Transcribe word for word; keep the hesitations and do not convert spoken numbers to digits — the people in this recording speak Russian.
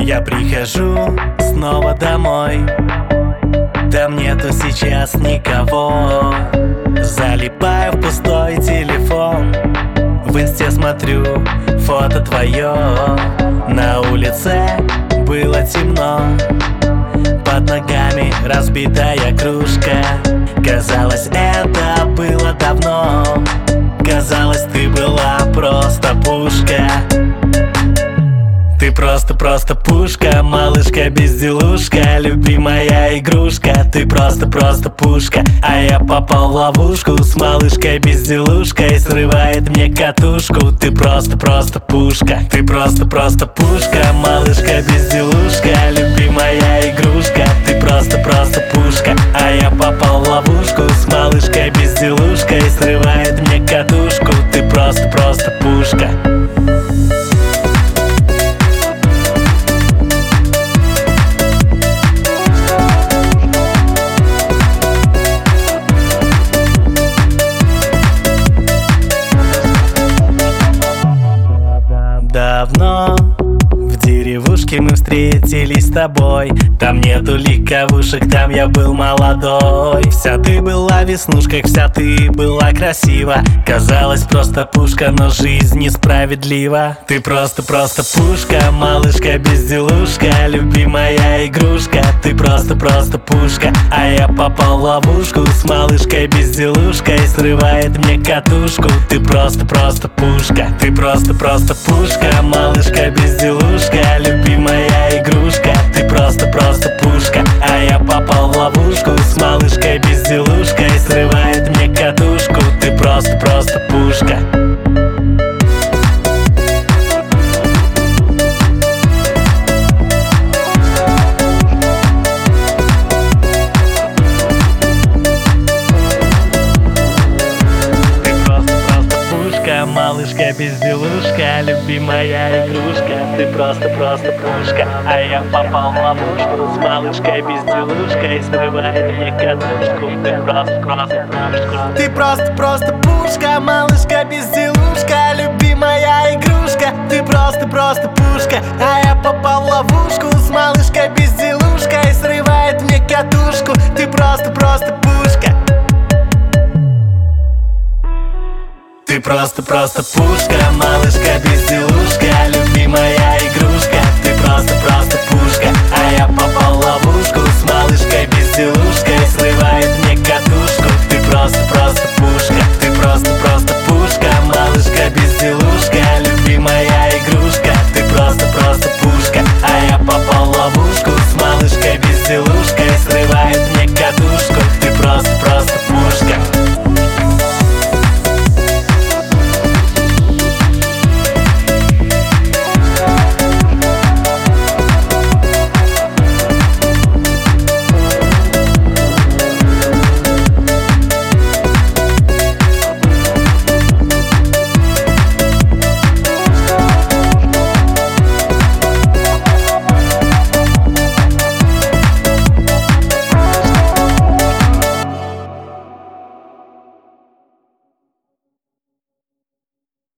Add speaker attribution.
Speaker 1: Я прихожу снова домой, там нету сейчас никого. Залипаю в пустой телефон, в инсте смотрю фото твое. На улице было темно, под ногами разбитая кружка. Казалось, это было давно, казалось, ты была просто пушка. Ты просто-просто пушка, малышка-безделушка, любимая игрушка. Ты просто-просто пушка, а я попал в ловушку с малышкой-безделушкой, срывает мне катушку. Ты просто-просто пушка, ты просто-просто пушка, малышка-безделушка, любимая игрушка. Ты просто-просто пушка, а я попал в ловушку с малышкой-безделушкой, срывает мне катушку. Ты просто-просто пушка. Давно в деревушке мы встретились с тобой. Там нету легковушек, там я был молодой. Вся ты была в веснушках, вся ты была красива. Казалось, просто пушка, но жизнь несправедлива. Ты просто-просто пушка, малышка-безделушка, любимая игрушка. Ты просто-просто пушка, а я попал в ловушку с малышкой-безделушкой, срывает мне катушку. Ты просто-просто пушка, ты просто-просто пушка, малышка-безделушка, любимая игрушка. Ты просто-просто пушка, а я попал в ловушку с малышкой-безделушкой, срывает мне катушку. Ты просто-просто пушка. Малышка-безделушка, любимая игрушка. Ты просто-просто пушка, а я попал в ловушку с малышкой-безделушкой, срывает мне катушку. Ты просто-просто пушка. Ты просто-просто пушка, малышка-безделушка, любимая игрушка. Ты просто-просто пушка, а я попал в ловушку с малышкой-безделушкой, срывает мне катушку. Ты просто-просто пушка. Ты просто-просто пушка, малышка-безделушка, любимая игрушка. Ты просто-просто пушка, а я попал в ловушку с малышкой-безделушкой, срывает мне катушку. Ты просто-просто